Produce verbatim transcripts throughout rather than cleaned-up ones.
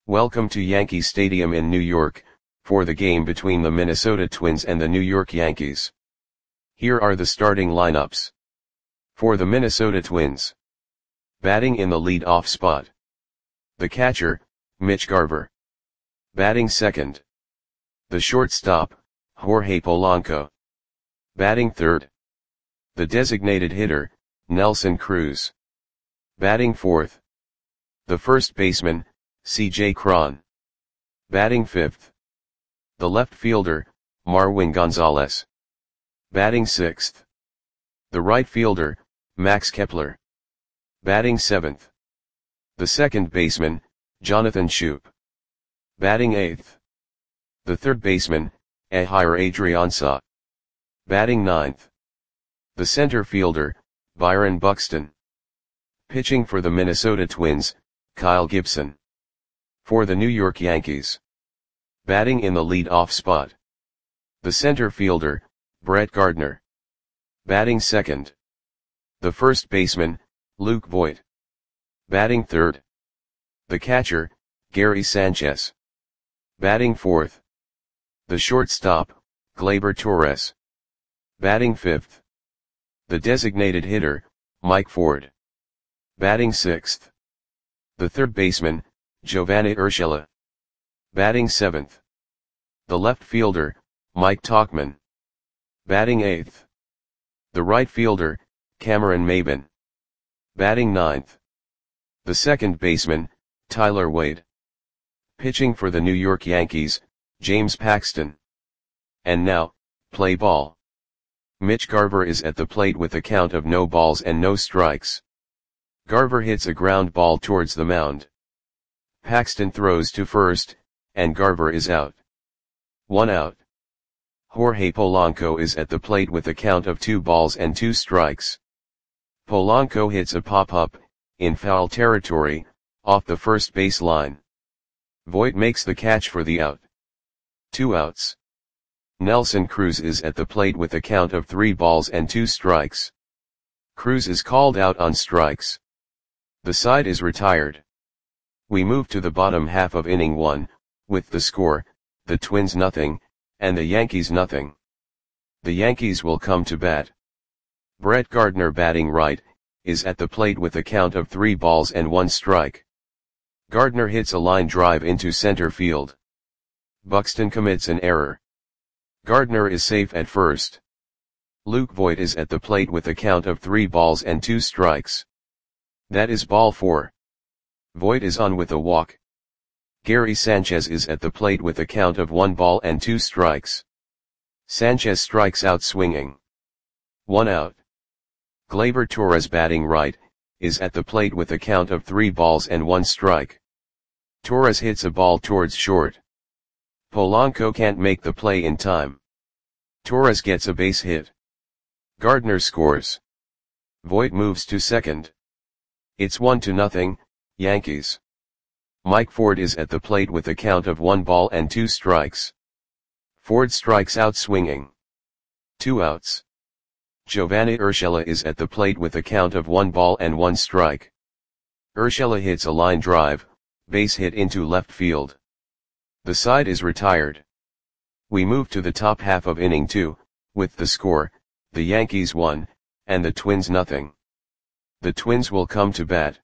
Welcome to Yankee Stadium in New York, for the game between the Minnesota Twins and the New York Yankees. Here are the starting lineups. For the Minnesota Twins. Batting in the lead-off spot. The catcher, Mitch Garver. Batting second. The shortstop, Jorge Polanco. Batting third. The designated hitter, Nelson Cruz. Batting fourth. The first baseman, C J Cron. Batting fifth. The left fielder, Marwin Gonzalez. Batting sixth. The right fielder, Max Kepler. Batting seventh. The second baseman, Jonathan Schoop. Batting eighth. The third baseman, Ehire Adrianza. Batting ninth. The center fielder, Byron Buxton. Pitching for the Minnesota Twins, Kyle Gibson. For the New York Yankees. Batting in the lead-off spot. The center fielder, Brett Gardner. Batting second. The first baseman, Luke Voit. Batting third. The catcher, Gary Sanchez. Batting fourth. The shortstop, Gleyber Torres. Batting fifth. The designated hitter, Mike Ford. Batting sixth. The third baseman, Giovanni Urshela. Batting seventh. The left fielder, Mike Tauchman. Batting eighth. The right fielder, Cameron Maybin. Batting ninth. The second baseman, Tyler Wade. Pitching for the New York Yankees, James Paxton. And now, play ball. Mitch Garver is at the plate with a count of no balls and no strikes. Garver hits a ground ball towards the mound. Paxton throws to first, and Garver is out. One out. Jorge Polanco is at the plate with a count of two balls and two strikes. Polanco hits a pop-up, in foul territory, off the first base line. Voit makes the catch for the out. Two outs. Nelson Cruz is at the plate with a count of three balls and two strikes. Cruz is called out on strikes. The side is retired. We move to the bottom half of inning one, with the score, the Twins nothing, and the Yankees nothing. The Yankees will come to bat. Brett Gardner batting right, is at the plate with a count of three balls and one strike. Gardner hits a line drive into center field. Buxton commits an error. Gardner is safe at first. Luke Voit is at the plate with a count of three balls and two strikes. That is ball four. Voit is on with a walk. Gary Sanchez is at the plate with a count of one ball and two strikes. Sanchez strikes out swinging. One out. Gleyber Torres batting right, is at the plate with a count of three balls and one strike. Torres hits a ball towards short. Polanco can't make the play in time. Torres gets a base hit. Gardner scores. Voit moves to second. It's one to nothing, Yankees. Mike Ford is at the plate with a count of one ball and two strikes. Ford strikes out swinging. Two outs. Giovanni Urshela is at the plate with a count of one ball and one strike. Urshela hits a line drive, base hit into left field. The side is retired. We move to the top half of inning two, with the score, the Yankees one, and the Twins nothing. The Twins will come to bat.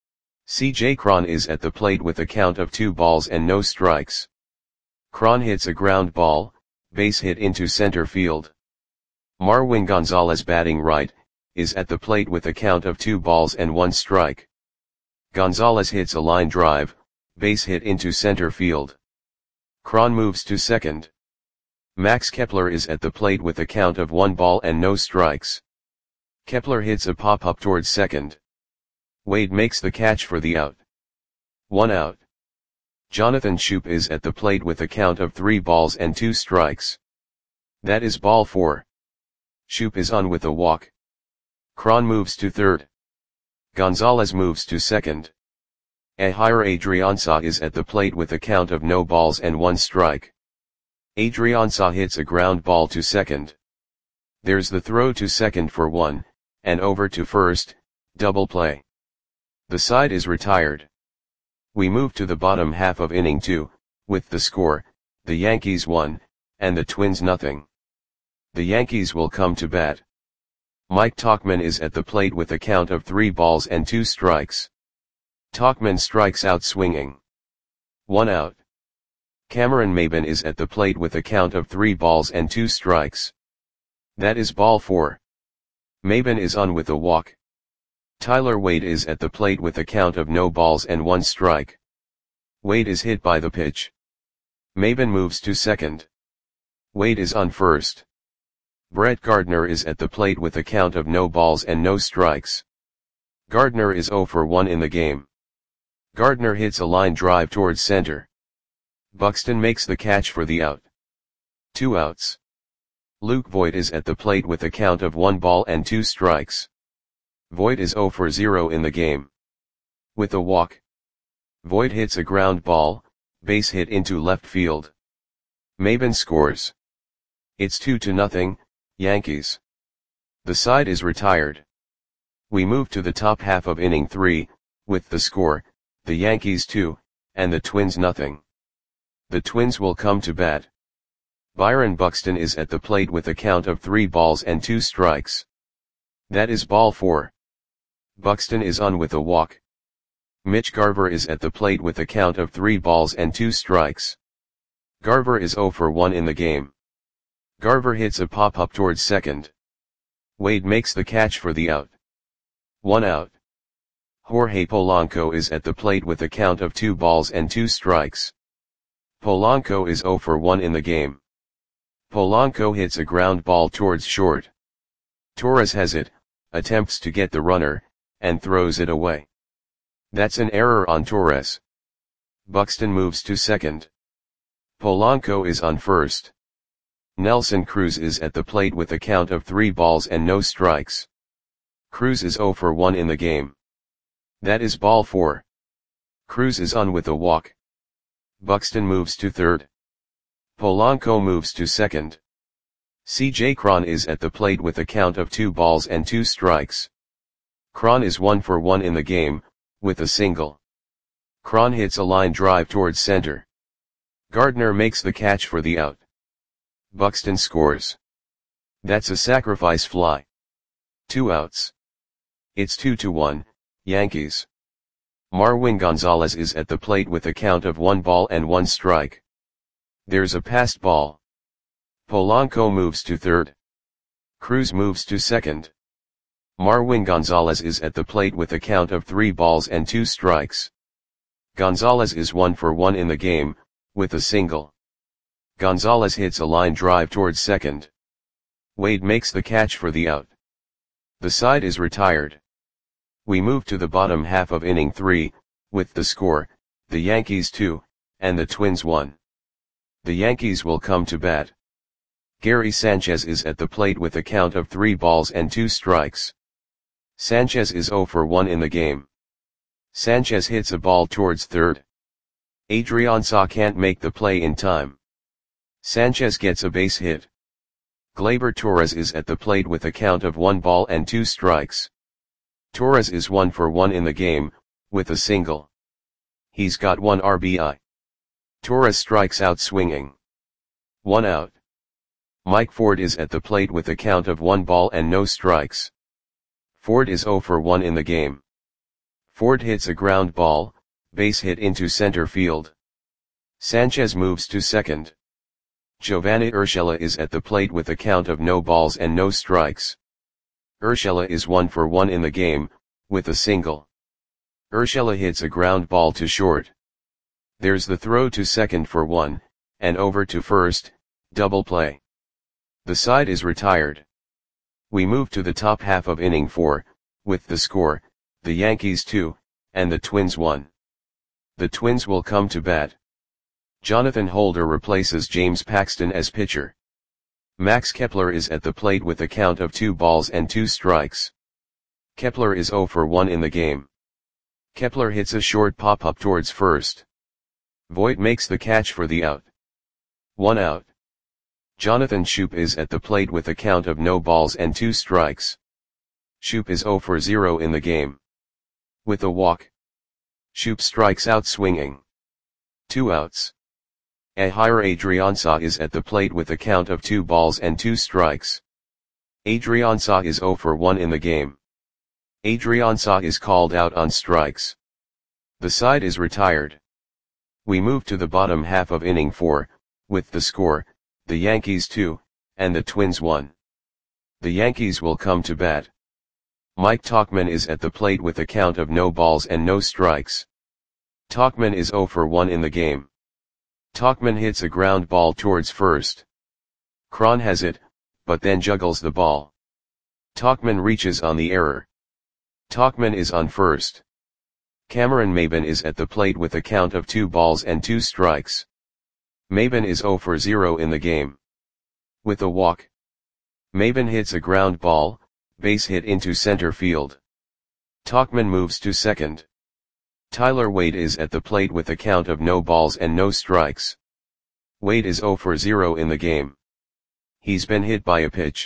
C J Cron is at the plate with a count of two balls and no strikes. Cron hits a ground ball, base hit into center field. Marwin Gonzalez batting right, is at the plate with a count of two balls and one strike. Gonzalez hits a line drive, base hit into center field. Cron moves to second. Max Kepler is at the plate with a count of one ball and no strikes. Kepler hits a pop-up towards second. Wade makes the catch for the out. One out. Jonathan Schoop is at the plate with a count of three balls and two strikes. That is ball four. Schoop is on with a walk. Cron moves to third. Gonzalez moves to second. Ehire Adrianza is at the plate with a count of no balls and one strike. Adrianza hits a ground ball to second. There's the throw to second for one, and over to first, double play. The side is retired. We move to the bottom half of inning two, with the score, the Yankees one, and the Twins nothing. The Yankees will come to bat. Mike Tauchman is at the plate with a count of three balls and two strikes. Tauchman strikes out swinging. One out. Cameron Maybin is at the plate with a count of three balls and two strikes. That is ball four. Maybin is on with a walk. Tyler Wade is at the plate with a count of no balls and one strike. Wade is hit by the pitch. Maybin moves to second. Wade is on first. Brett Gardner is at the plate with a count of no balls and no strikes. Gardner is zero for one in the game. Gardner hits a line drive towards center. Buxton makes the catch for the out. Two outs. Luke Voit is at the plate with a count of one ball and two strikes. Voit is zero for zero in the game. With a walk. Voit hits a ground ball, base hit into left field. Maybin scores. It's two to nothing, Yankees. The side is retired. We move to the top half of inning three, with the score, the Yankees two, and the Twins nothing. The Twins will come to bat. Byron Buxton is at the plate with a count of three balls and two strikes. That is ball four. Buxton is on with a walk. Mitch Garver is at the plate with a count of three balls and two strikes. Garver is zero for one in the game. Garver hits a pop-up towards second. Wade makes the catch for the out. One out. Jorge Polanco is at the plate with a count of two balls and two strikes. Polanco is zero for one in the game. Polanco hits a ground ball towards short. Torres has it, attempts to get the runner, and throws it away. That's an error on Torres. Buxton moves to second. Polanco is on first. Nelson Cruz is at the plate with a count of three balls and no strikes. Cruz is zero for one in the game. That is ball four. Cruz is on with a walk. Buxton moves to third. Polanco moves to second. C J Cron is at the plate with a count of two balls and two strikes. Cron is one for one in the game, with a single. Cron hits a line drive towards center. Gardner makes the catch for the out. Buxton scores. That's a sacrifice fly. Two outs. It's two to one, Yankees. Marwin Gonzalez is at the plate with a count of one ball and one strike. There's a passed ball. Polanco moves to third. Cruz moves to second. Marwin Gonzalez is at the plate with a count of three balls and two strikes. Gonzalez is one for one in the game, with a single. Gonzalez hits a line drive towards second. Wade makes the catch for the out. The side is retired. We move to the bottom half of inning three, with the score, the Yankees two, and the Twins one. The Yankees will come to bat. Gary Sanchez is at the plate with a count of three balls and two strikes. Sanchez is zero for one in the game. Sanchez hits a ball towards third. Adrian Saw can't make the play in time. Sanchez gets a base hit. Gleyber Torres is at the plate with a count of one ball and two strikes. Torres is one for one in the game, with a single. He's got one R B I. Torres strikes out swinging. One out. Mike Ford is at the plate with a count of one ball and no strikes. Ford is zero for one in the game. Ford hits a ground ball, base hit into center field. Sanchez moves to second. Giovanni Urshela is at the plate with a count of no balls and no strikes. Urshela is one for one in the game, with a single. Urshela hits a ground ball to short. There's the throw to second for one, and over to first, double play. The side is retired. We move to the top half of inning four, with the score, the Yankees two, and the Twins one. The Twins will come to bat. Jonathan Holder replaces James Paxton as pitcher. Max Kepler is at the plate with a count of two balls and two strikes. Kepler is zero for one in the game. Kepler hits a short pop-up towards first. Voit makes the catch for the out. One out. Jonathan Schoop is at the plate with a count of no balls and two strikes. Schoop is zero for zero in the game. With a walk. Shoop strikes out swinging. Two outs. Ehire Adrianza is at the plate with a count of two balls and two strikes. Adrianza is zero for one in the game. Adrianza is called out on strikes. The side is retired. We move to the bottom half of inning four, with the score, the Yankees two, and the Twins one. The Yankees will come to bat. Mike Tauchman is at the plate with a count of no balls and no strikes. Tauchman is zero for one in the game. Tauchman hits a ground ball towards first. Cron has it, but then juggles the ball. Tauchman reaches on the error. Tauchman is on first. Cameron Maybin is at the plate with a count of two balls and two strikes. Maybin is zero for zero in the game. With a walk. Maybin hits a ground ball, base hit into center field. Tauchman moves to second. Tyler Wade is at the plate with a count of no balls and no strikes. Wade is zero for zero in the game. He's been hit by a pitch.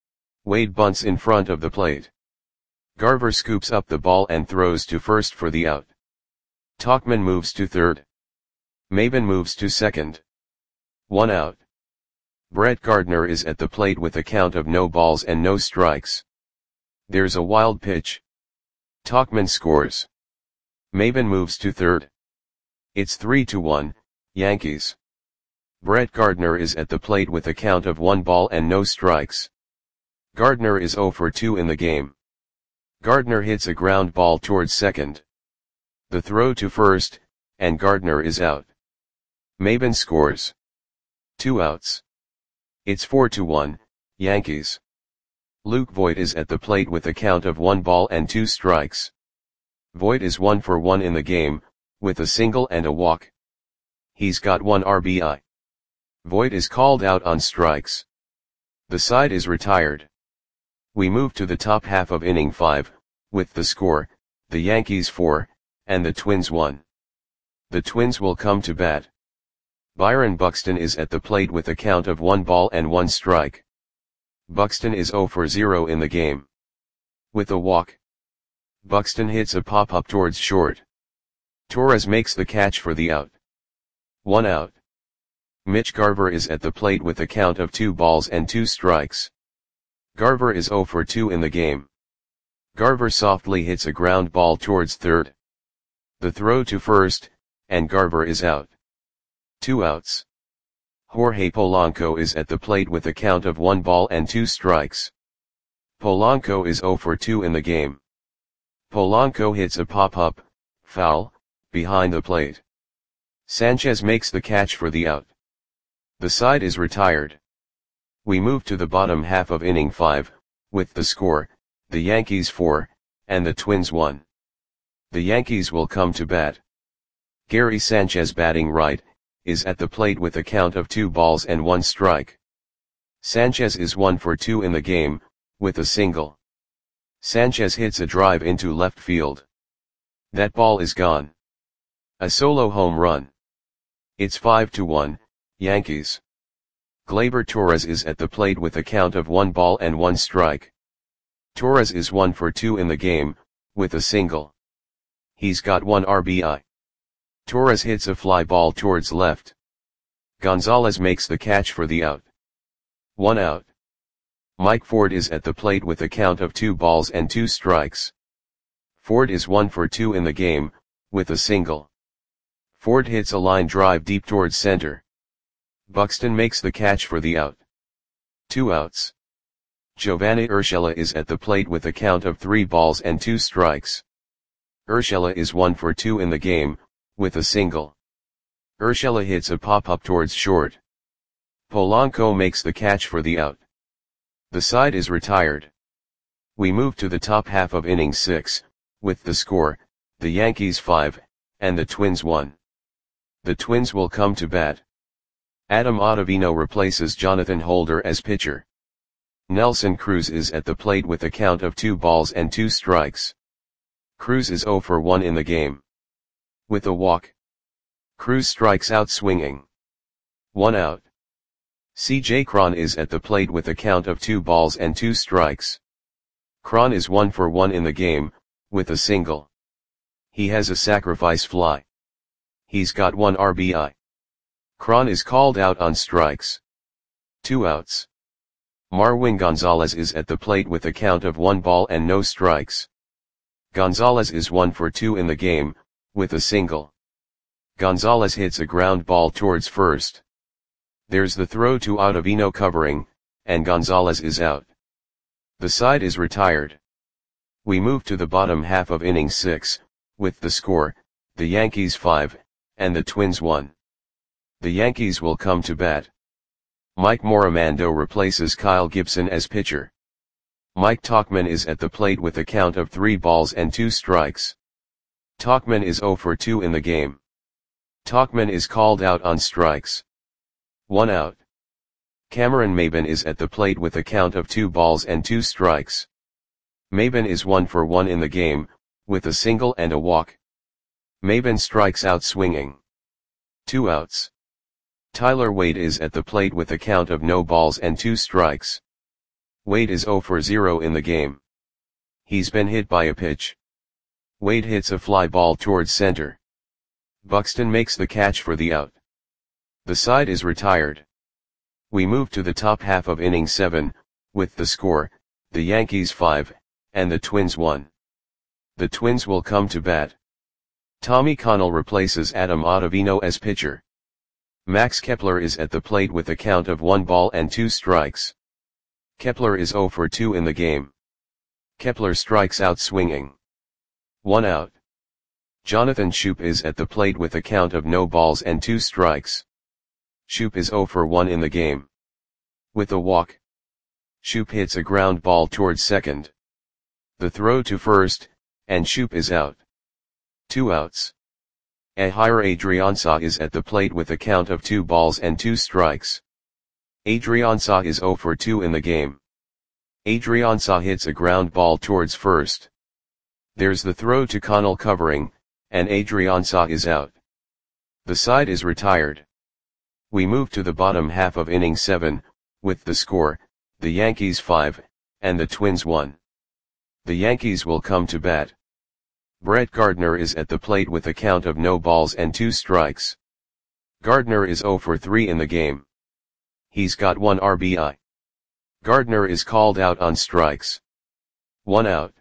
Wade bunts in front of the plate. Garver scoops up the ball and throws to first for the out. Tauchman moves to third. Maybin moves to second. One out. Brett Gardner is at the plate with a count of no balls and no strikes. There's a wild pitch. Tauchman scores. Maybin moves to third. It's three to one, Yankees. Brett Gardner is at the plate with a count of one ball and no strikes. Gardner is zero for two in the game. Gardner hits a ground ball towards second. The throw to first, and Gardner is out. Maybin scores. Two outs. It's four to one, Yankees. Luke Voit is at the plate with a count of one ball and two strikes. Voit is one for one in the game, with a single and a walk. He's got one R B I. Voit is called out on strikes. The side is retired. We move to the top half of inning five, with the score, the Yankees four, and the Twins one. The Twins will come to bat. Byron Buxton is at the plate with a count of one ball and one strike. Buxton is zero for zero in the game. With a walk. Buxton hits a pop-up towards short. Torres makes the catch for the out. One out. Mitch Garver is at the plate with a count of two balls and two strikes. Garver is zero for two in the game. Garver softly hits a ground ball towards third. The throw to first, and Garver is out. Two outs. Jorge Polanco is at the plate with a count of one ball and two strikes. Polanco is zero for two in the game. Polanco hits a pop-up, foul, behind the plate. Sanchez makes the catch for the out. The side is retired. We move to the bottom half of inning five, with the score, the Yankees four, and the Twins one. The Yankees will come to bat. Gary Sanchez, batting right, is at the plate with a count of two balls and one strike. Sanchez is one for two in the game, with a single. Sanchez hits a drive into left field. That ball is gone. A solo home run. It's five to one, Yankees. Gleyber Torres is at the plate with a count of one ball and one strike. Torres is one for two in the game, with a single. He's got one R B I. Torres hits a fly ball towards left. Gonzalez makes the catch for the out. One out. Mike Ford is at the plate with a count of two balls and two strikes. Ford is one for two in the game, with a single. Ford hits a line drive deep towards center. Buxton makes the catch for the out. Two outs. Giovanni Urshela is at the plate with a count of three balls and two strikes. Urshela is one for two in the game, with a single. Urshela hits a pop-up towards short. Polanco makes the catch for the out. The side is retired. We move to the top half of inning six, with the score, the Yankees five, and the Twins one. The Twins will come to bat. Adam Ottavino replaces Jonathan Holder as pitcher. Nelson Cruz is at the plate with a count of two balls and two strikes. Cruz is zero for one in the game. With a walk. Cruz strikes out swinging. One out. C J Cron is at the plate with a count of two balls and two strikes. Cron is one for one in the game, with a single. He has a sacrifice fly. He's got one R B I. Cron is called out on strikes. Two outs. Marwin Gonzalez is at the plate with a count of one ball and no strikes. Gonzalez is one for two in the game, with a single. Gonzalez hits a ground ball towards first. There's the throw to Ottavino covering, and Gonzalez is out. The side is retired. We move to the bottom half of inning six, with the score, the Yankees five, and the Twins one. The Yankees will come to bat. Mike Morimando replaces Kyle Gibson as pitcher. Mike Tauchman is at the plate with a count of three balls and two strikes. Tauchman is zero for two in the game. Tauchman is called out on strikes. One out. Cameron Maybin is at the plate with a count of two balls and two strikes. Maybin is one for one in the game, with a single and a walk. Maybin strikes out swinging. Two outs. Tyler Wade is at the plate with a count of no balls and two strikes. Wade is zero for zero in the game. He's been hit by a pitch. Wade hits a fly ball towards center. Buxton makes the catch for the out. The side is retired. We move to the top half of inning seven, with the score, the Yankees five, and the Twins one. The Twins will come to bat. Tommy Connell replaces Adam Ottavino as pitcher. Max Kepler is at the plate with a count of one ball and two strikes. Kepler is zero for two in the game. Kepler strikes out swinging. One out. Jonathan Schoop is at the plate with a count of no balls and two strikes. Schoop is zero for one in the game. With a walk. Schoop hits a ground ball towards second. The throw to first, and Schoop is out. Two outs. Ehire Adrianza is at the plate with a count of two balls and two strikes. Adrianza is zero for two in the game. Adrianza hits a ground ball towards first. There's the throw to Connell covering, and Adrianza is out. The side is retired. We move to the bottom half of inning seven, with the score, the Yankees five, and the Twins one. The Yankees will come to bat. Brett Gardner is at the plate with a count of no balls and two strikes. Gardner is zero for three in the game. He's got one R B I. Gardner is called out on strikes. One out.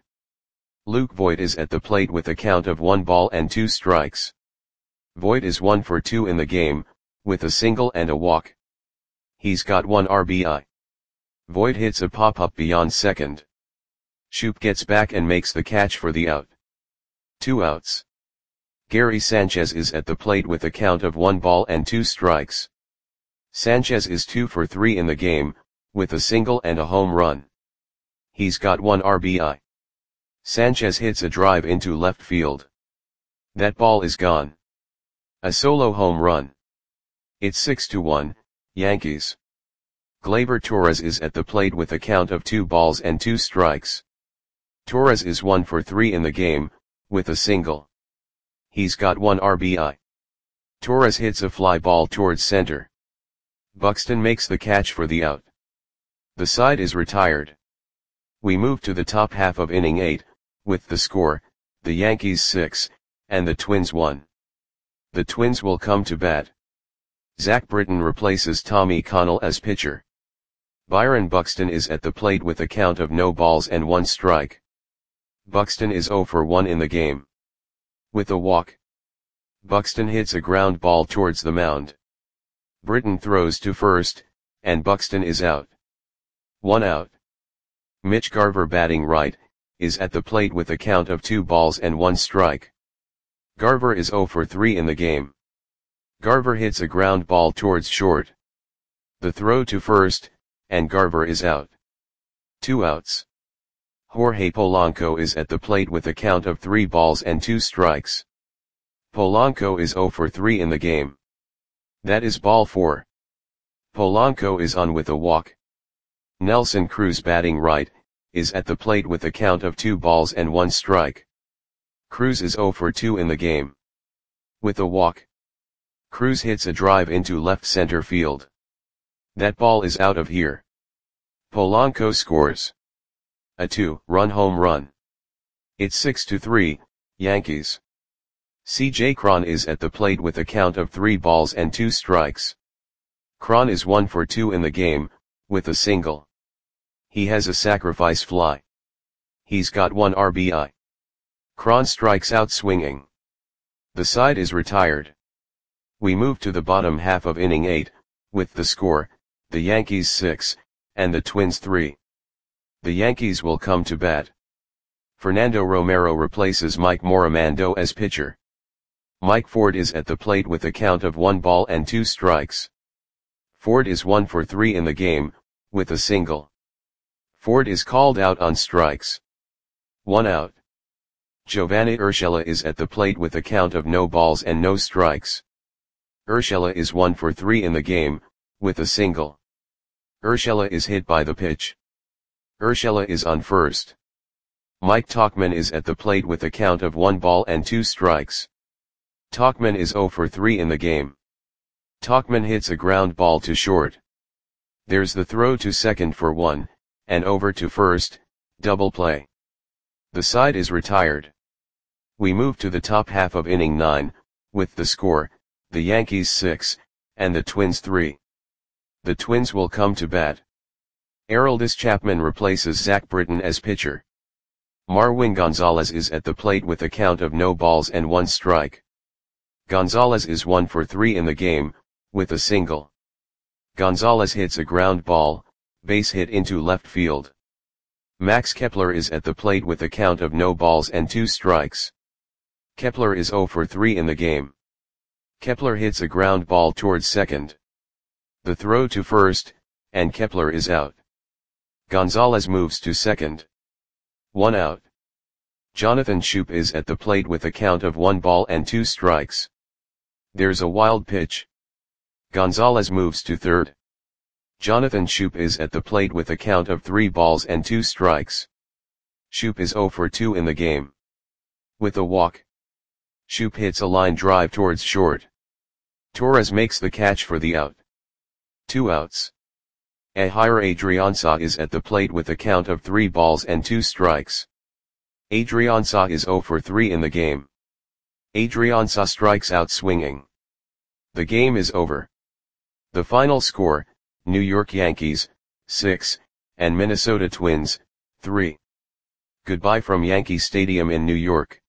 Luke Voit is at the plate with a count of one ball and two strikes. Voit is one for two in the game, with a single and a walk. He's got one R B I. Voit hits a pop-up beyond second. Schoop gets back and makes the catch for the out. Two outs. Gary Sanchez is at the plate with a count of one ball and two strikes. Sanchez is two for three in the game, with a single and a home run. He's got one R B I. Sanchez hits a drive into left field. That ball is gone. A solo home run. It's six to one, Yankees. Gleyber Torres is at the plate with a count of two balls and two strikes. Torres is one for three in the game, with a single. He's got one R B I. Torres hits a fly ball towards center. Buxton makes the catch for the out. The side is retired. We move to the top half of inning eight, with the score, the Yankees six, and the Twins one. The Twins will come to bat. Zach Britton replaces Tommy Connell as pitcher. Byron Buxton is at the plate with a count of no balls and one strike. Buxton is zero for one in the game. With a walk. Buxton hits a ground ball towards the mound. Britton throws to first, and Buxton is out. One out. Mitch Garver batting right, is at the plate with a count of two balls and one strike. Garver is zero for three in the game. Garver hits a ground ball towards short. The throw to first, and Garver is out. Two outs. Jorge Polanco is at the plate with a count of three balls and two strikes. Polanco is zero for three in the game. That is ball four. Polanco is on with a walk. Nelson Cruz batting right, is at the plate with a count of two balls and one strike. Cruz is zero for two in the game. With a walk. Cruz hits a drive into left center field. That ball is out of here. Polanco scores a two-run home run. It's six to three, Yankees. C J Cron is at the plate with a count of three balls and two strikes. Cron is one for two in the game, with a single. He has a sacrifice fly. He's got one R B I. Cron strikes out swinging. The side is retired. We move to the bottom half of inning eight, with the score, the Yankees six, and the Twins three. The Yankees will come to bat. Fernando Romero replaces Mike Morimando as pitcher. Mike Ford is at the plate with a count of one ball and two strikes. Ford is one for three in the game, with a single. Ford is called out on strikes. One out. Giovanni Urshela is at the plate with a count of no balls and no strikes. Urshela is one for three in the game, with a single. Urshela is hit by the pitch. Urshela is on first. Mike Tauchman is at the plate with a count of one ball and two strikes. Tauchman is zero for three in the game. Tauchman hits a ground ball to short. There's the throw to second for one, and over to first, double play. The side is retired. We move to the top half of inning nine, with the score, the Yankees six, and the Twins three. The Twins will come to bat. Aroldis Chapman replaces Zach Britton as pitcher. Marwin Gonzalez is at the plate with a count of no balls and one strike. Gonzalez is one for three in the game, with a single. Gonzalez hits a ground ball, base hit into left field. Max Kepler is at the plate with a count of no balls and two strikes. Kepler is zero for three in the game. Kepler hits a ground ball towards second. The throw to first, and Kepler is out. Gonzalez moves to second. One out. Jonathan Schoop is at the plate with a count of one ball and two strikes. There's a wild pitch. Gonzalez moves to third. Jonathan Schoop is at the plate with a count of three balls and two strikes. Schoop is zero for two in the game. With a walk. Schoop hits a line drive towards short. Torres makes the catch for the out. Two outs. Ehire Adrianza is at the plate with a count of three balls and two strikes. Adrianza is zero for three in the game. Adrianza strikes out swinging. The game is over. The final score, New York Yankees, six, and Minnesota Twins, three. Goodbye from Yankee Stadium in New York.